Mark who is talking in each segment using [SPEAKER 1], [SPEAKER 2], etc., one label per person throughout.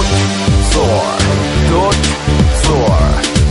[SPEAKER 1] دکتر دکتر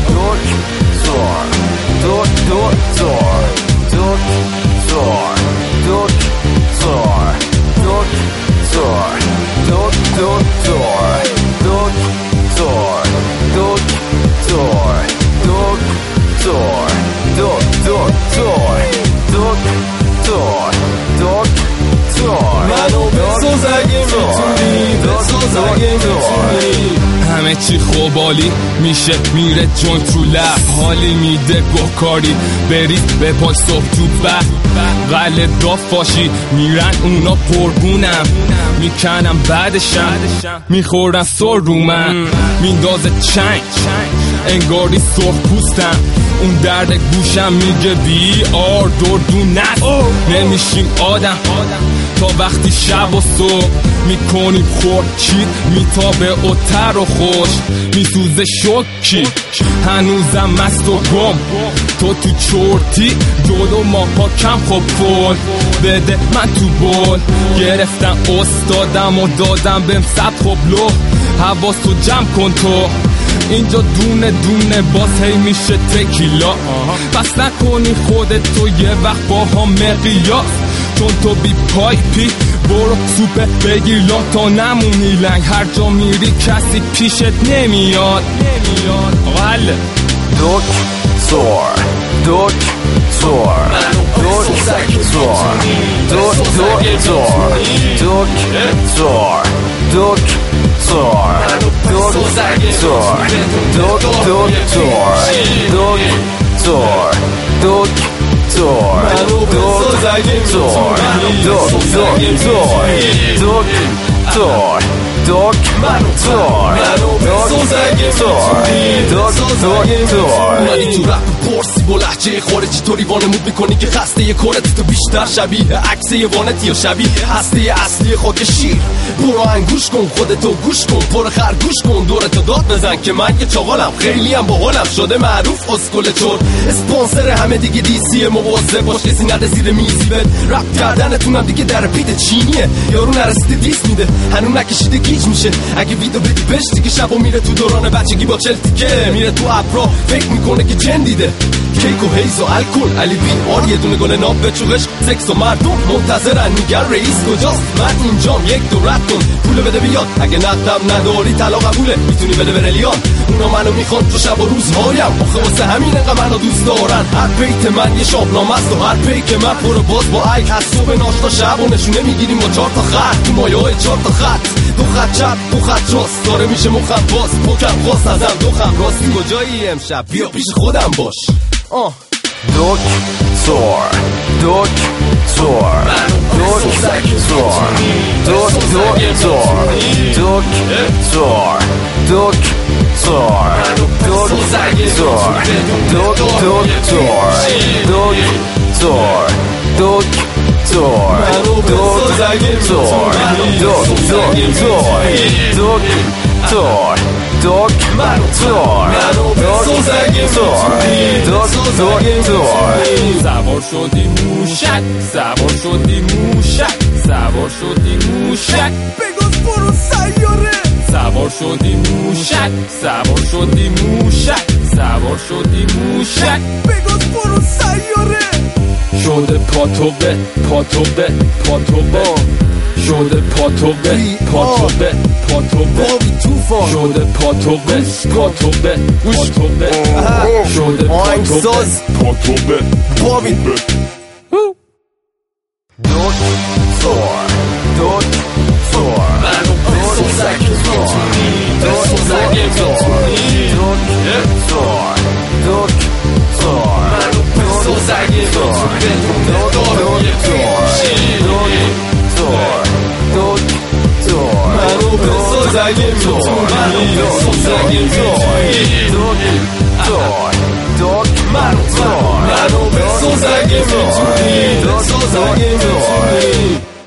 [SPEAKER 2] منو بساز اگه میتونی، بساز اگه میتونی. همه چی خوبالی میشه میره جوینت رو لب، حالی میده گوهکاری بریز به پاش صبح تو قله دافاشی میرن اونا قربونم، میکنم بعدشم میخورن سر رو من، میندازه چنگ انگاری سرخ پوستم، اون درد گوشم میگه بی آر دردونت، نمیشیم آدم تا وقتی شب و صبح میکنیم خورشید میتابه اتر و خوش میسوزه شکی، هنوزم مست و گم تو چورتی جلو ماها کم خوب کن بده من تو بول، گرفتم استادم و دادم بهم صد خبلو، حواسو جمع کن تو اینجا دونه دونه باز هی میشه تکیلا، پس نکنی خودت تو یه وقت با هم مقیاس، چون تو بی پایپی برو سوپه بگیر لام تا نمونی لنگ، هر جا میری کسی پیشت نمیاد غله
[SPEAKER 1] دکتر
[SPEAKER 2] اومدی تو رپ پرسی با لحجه خارجی طوری وانمود میکنی که خسته یه کارت تو بیشتر شبیه عکس یه وانت یا شبیه هسته اصلی خاک شیر، برو انگوش کن خودتو گوش کن پر خرگوش کن دورتو داد بزن که من یه چاقالم خیلی هم باحالم شده معروف اسکل چور، اسپانسر همه دیگه دیسی مواظب باش کسی نده زیر میزی بد، رپ کردنتونم دیگه در پیت چینیه، یارو نرسیده دیس میده هنوز نکشیده گیج میشه، اگه ویدیو بدی بهش دیگه شبا میره تو دوران بچگی با چلتی که میره تو ابرا فکر میکنه که جن دیده، کیک و هیز و الکل علی بی آر یه دونه گل ناب به چوغش، سکس و مردم منتظرن میگن رئیس کجاست، من اینجام یک دو رد کن پول بده بیاد، اگه نقدم نداری طلا قبوله میتونی بده به ریلیان، اونا منو میخوان تو شب و روزهایم، آخه واسه همین انقدر منو دوست دارن، هر بیت من یه شاهنامه است و هر پیک من پر باز با ایک از صبح ناشتا شب و نشونه میگیریم با 4 تا خط تو مایه‌های 4 تا خط، دو خط چپ دو خط راست داره میشه مخم باز پکم خواست ازم دو خم راستی کجایی امشب بیا پیش خودم باش
[SPEAKER 1] سوار شدی موشک سوار شدی موشک سوار شدی موشک
[SPEAKER 3] بگاز برو سیاره
[SPEAKER 1] سوار شدی موشک سوار شدی موشک سوار شدی موشک
[SPEAKER 3] بگاز برو سیاره
[SPEAKER 1] شده پاتوبه پاتوبه پاتوبه شده پاتوبه پاتوبه پاتوبه شده پاتوبه پاتوبه پاتوبه شده پاتوبه پاتوبه پاتوبه
[SPEAKER 2] منو بساز اگه میتونی